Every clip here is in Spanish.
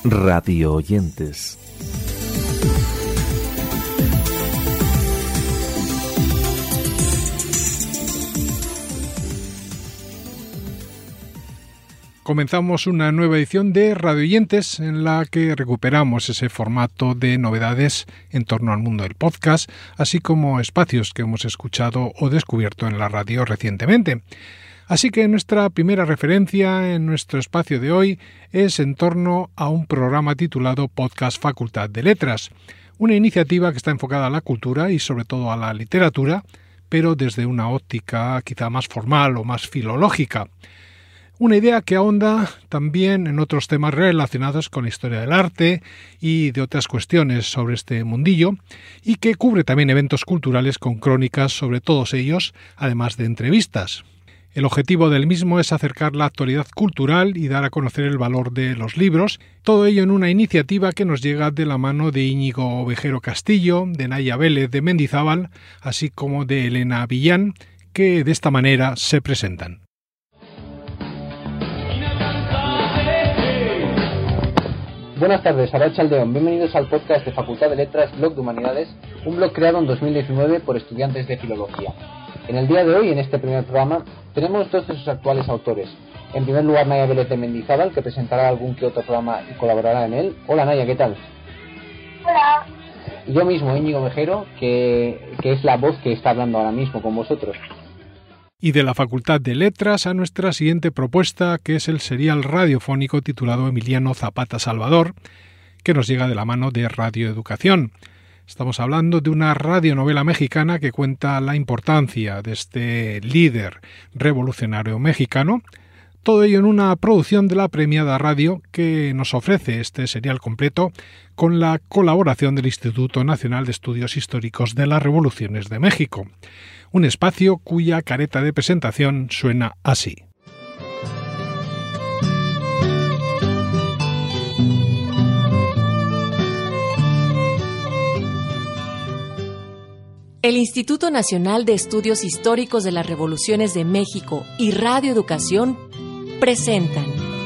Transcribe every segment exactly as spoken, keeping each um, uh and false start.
Radio oyentes. Comenzamos una nueva edición de Radio Oyentes en la que recuperamos ese formato de novedades en torno al mundo del podcast, así como espacios que hemos escuchado o descubierto en la radio recientemente. Así que nuestra primera referencia en nuestro espacio de hoy es en torno a un programa titulado Podcast Facultad de Letras, una iniciativa que está enfocada a la cultura y sobre todo a la literatura, pero desde una óptica quizá más formal o más filológica. Una idea que ahonda también en otros temas relacionados con la historia del arte y de otras cuestiones sobre este mundillo, y que cubre también eventos culturales con crónicas sobre todos ellos, además de entrevistas. El objetivo del mismo es acercar la actualidad cultural y dar a conocer el valor de los libros, todo ello en una iniciativa que nos llega de la mano de Íñigo Ovejero Castillo, de Naya Vélez de Mendizábal, así como de Elena Villán, que de esta manera se presentan. Buenas tardes, Arrachaldeón. Bienvenidos al podcast de Facultad de Letras, Blog de Humanidades, un blog creado en dos mil diecinueve por estudiantes de Filología. En el día de hoy, en este primer programa, tenemos dos de sus actuales autores. En primer lugar, Naya Vélez de Mendizábal, que presentará algún que otro programa y colaborará en él. Hola Naya, ¿qué tal? Hola. Y yo mismo, Íñigo Ovejero, que, que es la voz que está hablando ahora mismo con vosotros. Y de la Facultad de Letras a nuestra siguiente propuesta, que es el serial radiofónico titulado Emiliano Zapata Salvador, que nos llega de la mano de Radio Educación. Estamos hablando de una radionovela mexicana que cuenta la importancia de este líder revolucionario mexicano, todo ello en una producción de la premiada radio que nos ofrece este serial completo con la colaboración del Instituto Nacional de Estudios Históricos de las Revoluciones de México. Un espacio cuya careta de presentación suena así. El Instituto Nacional de Estudios Históricos de las Revoluciones de México y Radio Educación presentan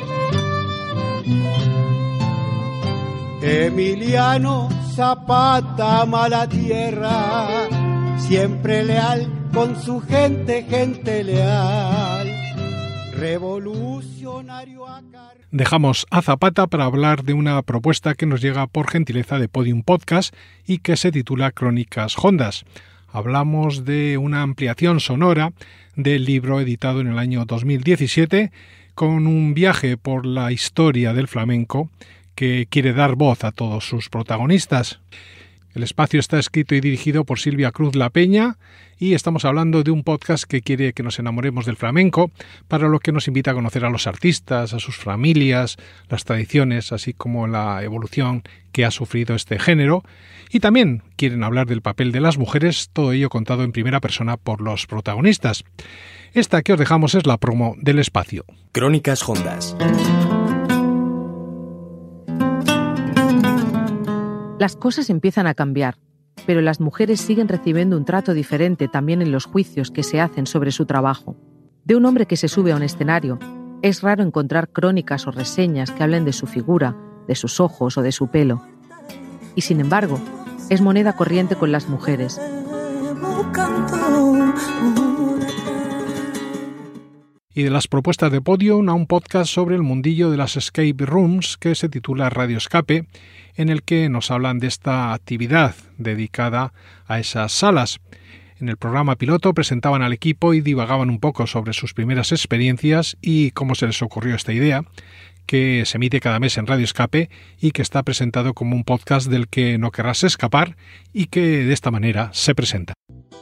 Emiliano Zapata ama la tierra, siempre leal con su gente, gente leal, revolucionario a car... Dejamos a Zapata para hablar de una propuesta que nos llega por gentileza de Podium Podcast y que se titula Crónicas Hondas. Hablamos de una ampliación sonora del libro editado en el año dos mil diecisiete con un viaje por la historia del flamenco que quiere dar voz a todos sus protagonistas. El espacio está escrito y dirigido por Silvia Cruz La Peña y estamos hablando de un podcast que quiere que nos enamoremos del flamenco, para lo que nos invita a conocer a los artistas, a sus familias, las tradiciones, así como la evolución que ha sufrido este género. Y también quieren hablar del papel de las mujeres, todo ello contado en primera persona por los protagonistas. Esta que os dejamos es la promo del espacio. Crónicas Hondas. Las cosas empiezan a cambiar, pero las mujeres siguen recibiendo un trato diferente también en los juicios que se hacen sobre su trabajo. De un hombre que se sube a un escenario, es raro encontrar crónicas o reseñas que hablen de su figura, de sus ojos o de su pelo. Y sin embargo, es moneda corriente con las mujeres. Y de las propuestas de Podium a un podcast sobre el mundillo de las escape rooms que se titula Radio Escape, en el que nos hablan de esta actividad dedicada a esas salas. En el programa piloto presentaban al equipo y divagaban un poco sobre sus primeras experiencias y cómo se les ocurrió esta idea, que se emite cada mes en Radio Escape y que está presentado como un podcast del que no querrás escapar y que de esta manera se presenta.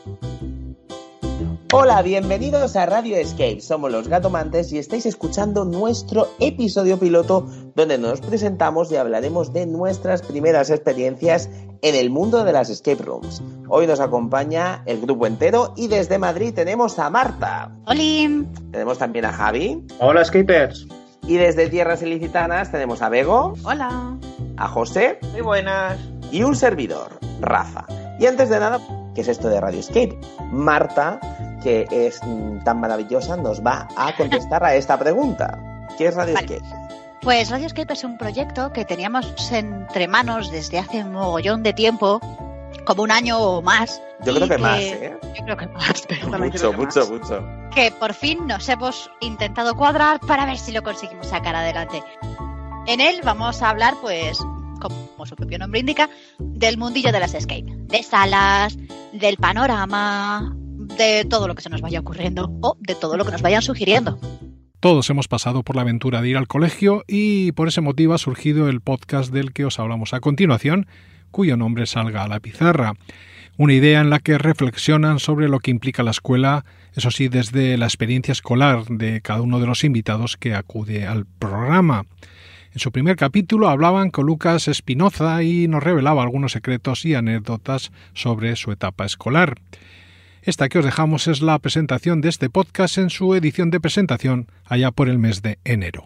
Hola, bienvenidos a Radio Escape, somos los Gatomantes y estáis escuchando nuestro episodio piloto donde nos presentamos y hablaremos de nuestras primeras experiencias en el mundo de las escape rooms. Hoy nos acompaña el grupo entero y desde Madrid tenemos a Marta. ¡Holi! Tenemos también a Javi. Hola, escapers. Y desde Tierras Ilicitanas tenemos a Bego. Hola. A José. Muy buenas. Y un servidor, Rafa. Y antes de nada, ¿qué es esto de Radio Escape? Marta, que es tan maravillosa, nos va a contestar a esta pregunta. ¿Qué es Radio vale. Escape? Pues Radioscape es un proyecto que teníamos entre manos desde hace un mogollón de tiempo, como un año o más. Yo creo que, que más, ¿eh? Yo creo que más, pero mucho, mucho, mucho. Que por fin nos hemos intentado cuadrar para ver si lo conseguimos sacar adelante. En él vamos a hablar, pues, como su propio nombre indica, del mundillo de las escape, de salas, del panorama, de todo lo que se nos vaya ocurriendo o de todo lo que nos vayan sugiriendo. Todos hemos pasado por la aventura de ir al colegio y por ese motivo ha surgido el podcast del que os hablamos a continuación, cuyo nombre salga a la pizarra. Una idea en la que reflexionan sobre lo que implica la escuela, eso sí, desde la experiencia escolar de cada uno de los invitados que acude al programa. En su primer capítulo hablaban con Lucas Espinoza y nos revelaba algunos secretos y anécdotas sobre su etapa escolar. Esta que os dejamos es la presentación de este podcast en su edición de presentación allá por el mes de enero.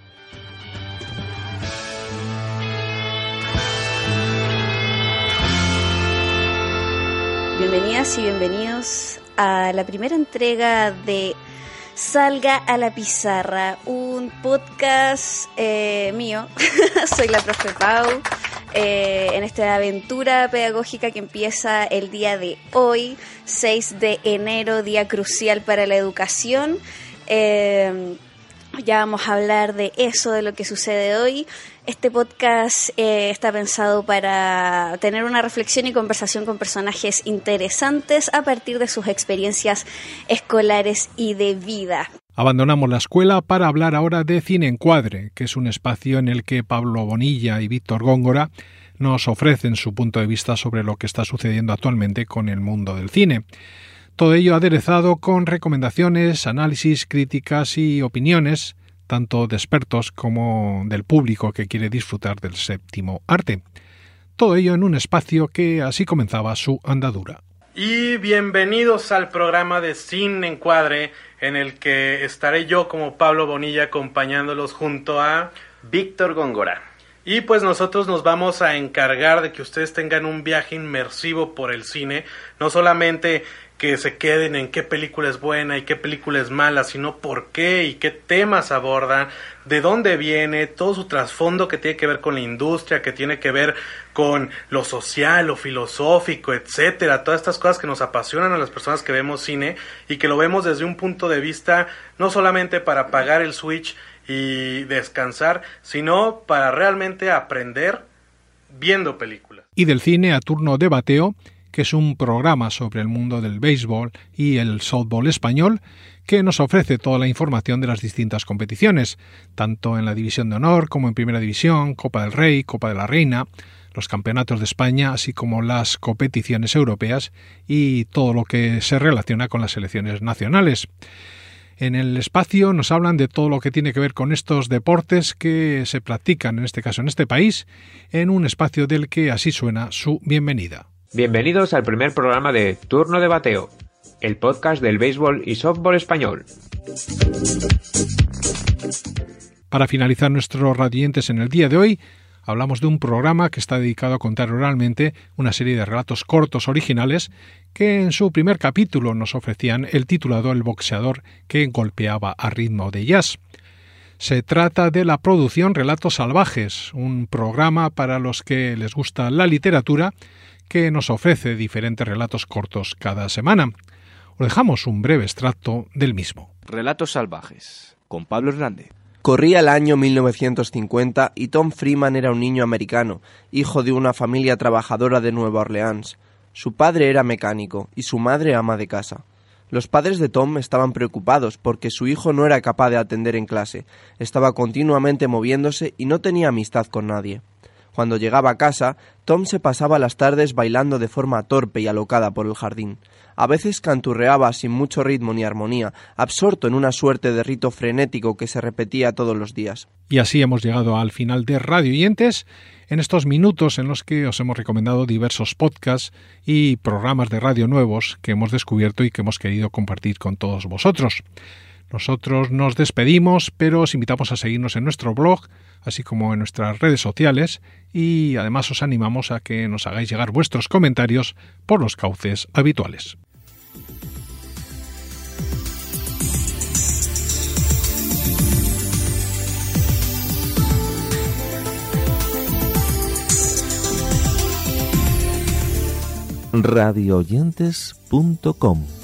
Bienvenidas y bienvenidos a la primera entrega de Salga a la Pizarra, un podcast eh, mío. Soy la profe Pau, eh, en esta aventura pedagógica que empieza el día de hoy, seis de enero, día crucial para la educación. Eh, ya vamos a hablar de eso, de lo que sucede hoy. Este podcast eh, está pensado para tener una reflexión y conversación con personajes interesantes a partir de sus experiencias escolares y de vida. Abandonamos la escuela para hablar ahora de Cine Encuadre, que es un espacio en el que Pablo Bonilla y Víctor Góngora nos ofrecen su punto de vista sobre lo que está sucediendo actualmente con el mundo del cine. Todo ello aderezado con recomendaciones, análisis, críticas y opiniones, tanto de expertos como del público que quiere disfrutar del séptimo arte. Todo ello en un espacio que así comenzaba su andadura. Y bienvenidos al programa de Cine Encuadre, en el que estaré yo como Pablo Bonilla acompañándolos junto a Víctor Góngora. Y pues nosotros nos vamos a encargar de que ustedes tengan un viaje inmersivo por el cine, no solamente que se queden en qué película es buena y qué película es mala, sino por qué y qué temas abordan, de dónde viene, todo su trasfondo que tiene que ver con la industria, que tiene que ver con lo social, lo filosófico, etcétera, todas estas cosas que nos apasionan a las personas que vemos cine y que lo vemos desde un punto de vista no solamente para apagar el switch y descansar, sino para realmente aprender viendo películas. Y del cine a turno de bateo, que es un programa sobre el mundo del béisbol y el softball español, que nos ofrece toda la información de las distintas competiciones, tanto en la División de Honor como en Primera División, Copa del Rey, Copa de la Reina, los campeonatos de España, así como las competiciones europeas y todo lo que se relaciona con las selecciones nacionales. En el espacio nos hablan de todo lo que tiene que ver con estos deportes que se practican, en este caso en este país, en un espacio del que así suena su bienvenida. Bienvenidos al primer programa de Turno de Bateo, el podcast del béisbol y softball español. Para finalizar nuestros radiantes en el día de hoy, hablamos de un programa que está dedicado a contar oralmente una serie de relatos cortos originales que en su primer capítulo nos ofrecían el titulado El boxeador que golpeaba a ritmo de jazz. Se trata de la producción Relatos Salvajes, un programa para los que les gusta la literatura que nos ofrece diferentes relatos cortos cada semana. Os dejamos un breve extracto del mismo. Relatos Salvajes, con Pablo Hernández. Corría el año mil novecientos cincuenta y Tom Freeman era un niño americano, hijo de una familia trabajadora de Nueva Orleans. Su padre era mecánico y su madre ama de casa. Los padres de Tom estaban preocupados porque su hijo no era capaz de atender en clase, estaba continuamente moviéndose y no tenía amistad con nadie. Cuando llegaba a casa, Tom se pasaba las tardes bailando de forma torpe y alocada por el jardín. A veces canturreaba sin mucho ritmo ni armonía, absorto en una suerte de rito frenético que se repetía todos los días. Y así hemos llegado al final de Radio Oyentes, en estos minutos en los que os hemos recomendado diversos podcasts y programas de radio nuevos que hemos descubierto y que hemos querido compartir con todos vosotros. Nosotros nos despedimos, pero os invitamos a seguirnos en nuestro blog, así como en nuestras redes sociales, y además os animamos a que nos hagáis llegar vuestros comentarios por los cauces habituales. radioyentes punto com.